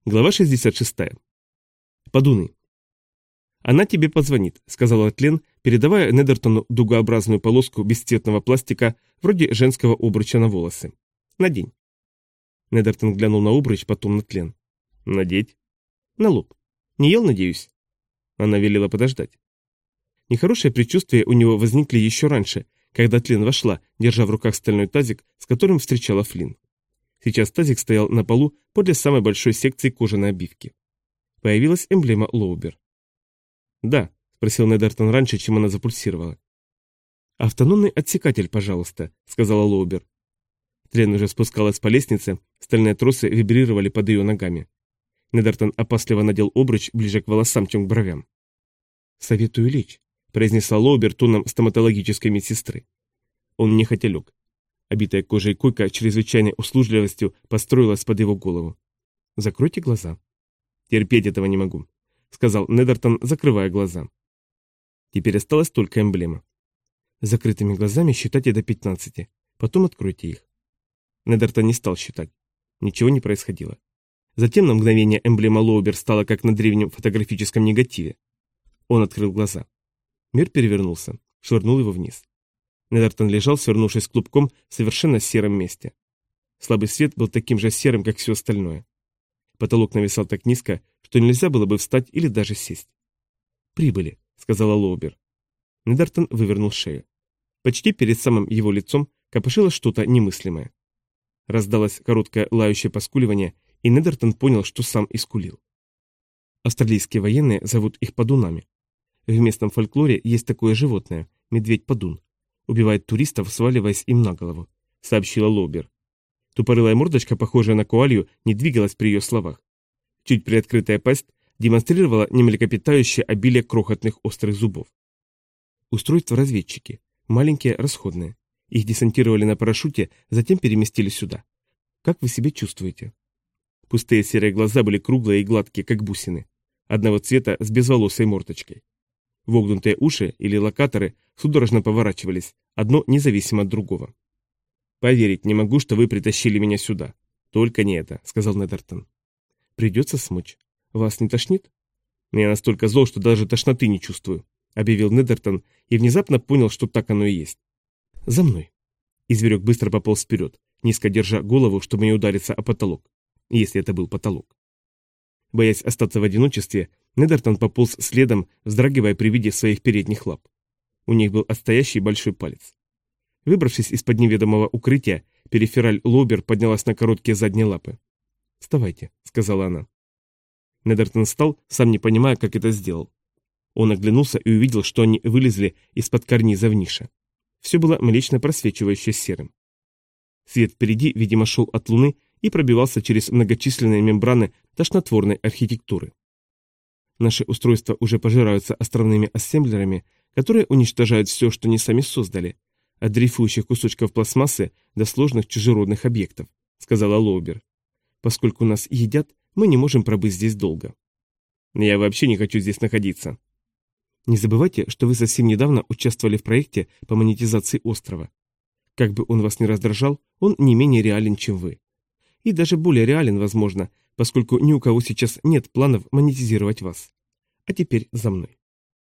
Глава 66. Подуны. «Она тебе позвонит», — сказала Тлен, передавая Недертону дугообразную полоску бесцветного пластика вроде женского обруча на волосы. «Надень». Недертон глянул на обруч, потом на Тлен. «Надеть?» «На лоб. Не ел, надеюсь?» Она велела подождать. Нехорошие предчувствия у него возникли еще раньше, когда Тлен вошла, держа в руках стальной тазик, с которым встречала Флинн. Сейчас тазик стоял на полу подле самой большой секции кожаной обивки. Появилась эмблема Лоубер. «Да», — спросил Недертон раньше, чем она запульсировала. «Автономный отсекатель, пожалуйста», — сказала Лоубер. Тлен уже спускалась по лестнице, стальные тросы вибрировали под ее ногами. Недертон опасливо надел обруч ближе к волосам, чем к бровям. «Советую лечь», — произнесла Лоубер тоном стоматологической медсестры. Он нехотя лег. Обитая кожей койка чрезвычайной услужливостью построилась под его голову. «Закройте глаза». «Терпеть этого не могу», — сказал Недертон, закрывая глаза. Теперь осталась только эмблема. «Закрытыми глазами считайте до 15, потом откройте их». Недертон не стал считать. Ничего не происходило. Затем на мгновение эмблема Лоубер стала как на древнем фотографическом негативе. Он открыл глаза. Мир перевернулся, швырнул его вниз. Недертон лежал, свернувшись клубком в совершенно сером месте. Слабый свет был таким же серым, как все остальное. Потолок нависал так низко, что нельзя было бы встать или даже сесть. «Прибыли», — сказала Лоубер. Недертон вывернул шею. Почти перед самым его лицом копошилось что-то немыслимое. Раздалось короткое лающее поскуливание, и Недертон понял, что сам искулил. Австралийские военные зовут их подунами. В местном фольклоре есть такое животное – медведь-подун. Убивает туристов, сваливаясь им на голову, сообщила Лоубер. Тупорылая мордочка, похожая на коалью, не двигалась при ее словах. Чуть приоткрытая пасть демонстрировала немлекопитающее обилие крохотных острых зубов. Устройства разведчики. Маленькие, расходные. Их десантировали на парашюте, затем переместили сюда. Как вы себя чувствуете? Пустые серые глаза были круглые и гладкие, как бусины. Одного цвета с безволосой мордочкой. Вогнутые уши или локаторы судорожно поворачивались, одно независимо от другого. «Поверить не могу, что вы притащили меня сюда. Только не это», — сказал Недертон. «Придется смочь. Вас не тошнит?» «Я настолько зол, что даже тошноты не чувствую», — объявил Недертон и внезапно понял, что так оно и есть. «За мной». И зверек быстро пополз вперед, низко держа голову, чтобы не удариться о потолок, если это был потолок. Боясь остаться в одиночестве, Недертон пополз следом, вздрагивая при виде своих передних лап. У них был отстоящий большой палец. Выбравшись из-под неведомого укрытия, перифераль Лоубер поднялась на короткие задние лапы. «Вставайте», — сказала она. Недертон встал, сам не понимая, как это сделал. Он оглянулся и увидел, что они вылезли из-под карниза в нише. Все было млечно просвечивающее серым. Свет впереди, видимо, шел от луны и пробивался через многочисленные мембраны тошнотворной архитектуры. Наши устройства уже пожираются островными ассемблерами, которые уничтожают все, что не сами создали, от дрейфующих кусочков пластмассы до сложных чужеродных объектов, сказала Лоубер. Поскольку нас едят, мы не можем пробыть здесь долго. Я вообще не хочу здесь находиться. Не забывайте, что вы совсем недавно участвовали в проекте по монетизации острова. Как бы он вас ни раздражал, он не менее реален, чем вы. И даже более реален, возможно, поскольку ни у кого сейчас нет планов монетизировать вас. А теперь за мной.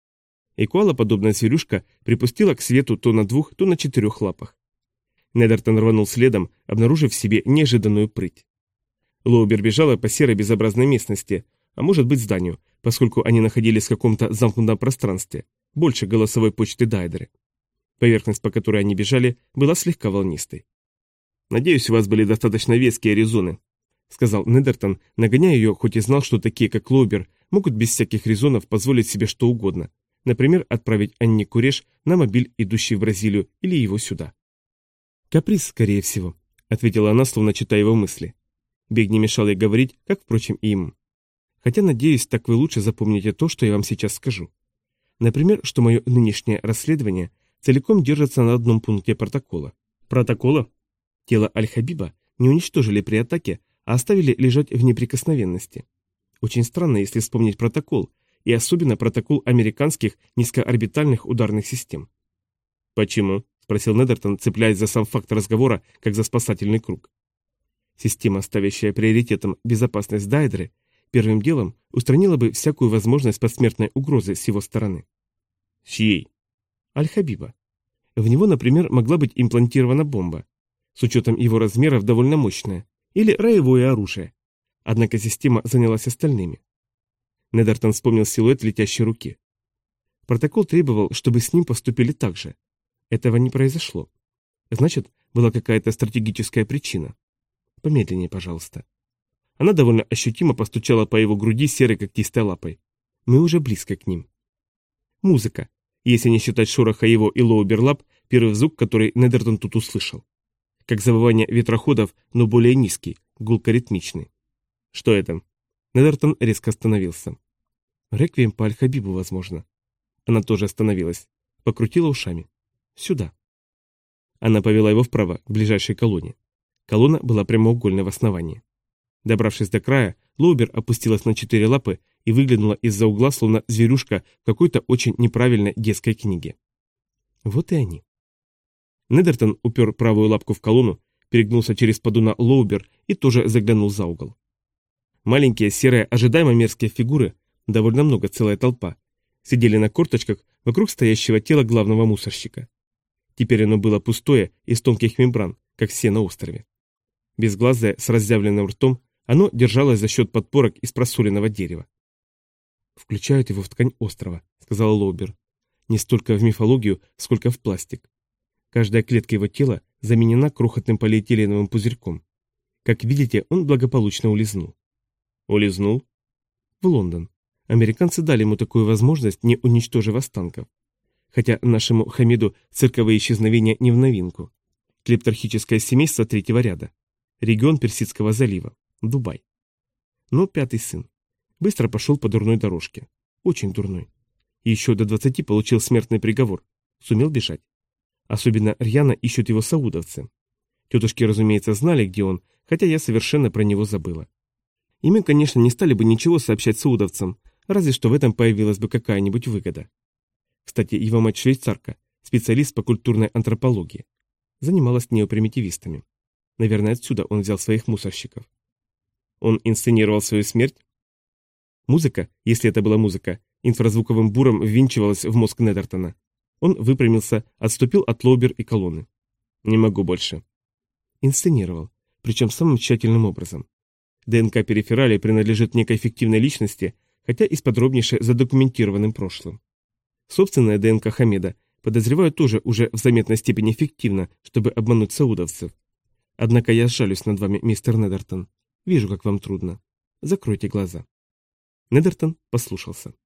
И коала-подобная зверюшка припустила к свету то на 2, то на 4 лапах. Недертон рванул следом, обнаружив в себе неожиданную прыть. Лоубер бежала по серой безобразной местности, а может быть зданию, поскольку они находились в каком-то замкнутом пространстве, больше голосовой почты Дайдеры. Поверхность, по которой они бежали, была слегка волнистой. «Надеюсь, у вас были достаточно веские резоны», — сказал Недертон, нагоняя ее, хоть и знал, что такие, как Лоубер, могут без всяких резонов позволить себе что угодно, например, отправить Анни Куреш на мобиль, идущий в Бразилию, или его сюда. «Каприз, скорее всего», — ответила она, словно читая его мысли. Бег не мешал ей говорить, как, впрочем, и ему. «Хотя, надеюсь, так вы лучше запомните то, что я вам сейчас скажу. Например, что мое нынешнее расследование целиком держится на одном пункте протокола». «Протокола?» Тело Аль-Хабиба не уничтожили при атаке, а оставили лежать в неприкосновенности. Очень странно, если вспомнить протокол, и особенно протокол американских низкоорбитальных ударных систем. «Почему?» – спросил Недертон, цепляясь за сам факт разговора, как за спасательный круг. Система, ставящая приоритетом безопасность Дайдры, первым делом устранила бы всякую возможность посмертной угрозы с его стороны. Чьей? Аль-Хабиба. В него, например, могла быть имплантирована бомба. С учетом его размеров довольно мощная. Или роевое оружие. Однако система занялась остальными. Недертон вспомнил силуэт летящей руки. Протокол требовал, чтобы с ним поступили так же. Этого не произошло. Значит, была какая-то стратегическая причина. Помедленнее, пожалуйста. Она довольно ощутимо постучала по его груди серой когтистой лапой. Мы уже близко к ним. Музыка. Если не считать шороха его и Лоубер-лап, первый звук, который Недертон тут услышал. Как завывание ветроходов, но более низкий, гулко-ритмичный. Что это? Недертон резко остановился. Реквием по Аль-Хабибу, возможно. Она тоже остановилась. Покрутила ушами. Сюда. Она повела его вправо, к ближайшей колонне. Колонна была прямоугольной в основании. Добравшись до края, Лоубер опустилась на 4 лапы и выглянула из-за угла, словно зверюшка в какой-то очень неправильной детской книге. Вот и они. Недертон упер правую лапку в колонну, перегнулся через подуна Лоубер и тоже заглянул за угол. Маленькие серые, ожидаемо мерзкие фигуры, довольно много, целая толпа, сидели на корточках вокруг стоящего тела главного мусорщика. Теперь оно было пустое, из тонких мембран, как все на острове. Безглазое, с разъявленным ртом, оно держалось за счет подпорок из просоленного дерева. «Включают его в ткань острова», — сказал Лоубер. «Не столько в мифологию, сколько в пластик. Каждая клетка его тела заменена крохотным полиэтиленовым пузырьком. Как видите, он благополучно улизнул». «Улизнул?» «В Лондон. Американцы дали ему такую возможность, не уничтожив останков. Хотя нашему Хамиду цирковые исчезновения не в новинку. Клепторхическое семейство третьего ряда. Регион Персидского залива. Дубай. Но 5-й сын. Быстро пошел по дурной дорожке. Очень дурной. Еще до 20 получил смертный приговор. Сумел бежать. Особенно рьяно ищут его саудовцы. Тетушки, разумеется, знали, где он, хотя я совершенно про него забыла. И мы, конечно, не стали бы ничего сообщать саудовцам, разве что в этом появилась бы какая-нибудь выгода. Кстати, его мать швейцарка, специалист по культурной антропологии. Занималась неопримитивистами. Наверное, отсюда он взял своих мусорщиков. Он инсценировал свою смерть? Музыка, если это была музыка, инфразвуковым буром ввинчивалась в мозг Недертона. Он выпрямился, отступил от Лоубер и колонны. Не могу больше. Инсценировал, причем самым тщательным образом. ДНК периферали принадлежит некой фиктивной личности, хотя и с подробнейше задокументированным прошлым. Собственная ДНК Хамеда, подозреваю, тоже уже в заметной степени фиктивна, чтобы обмануть саудовцев. Однако я сжалюсь над вами, мистер Недертон. Вижу, как вам трудно. Закройте глаза. Недертон послушался.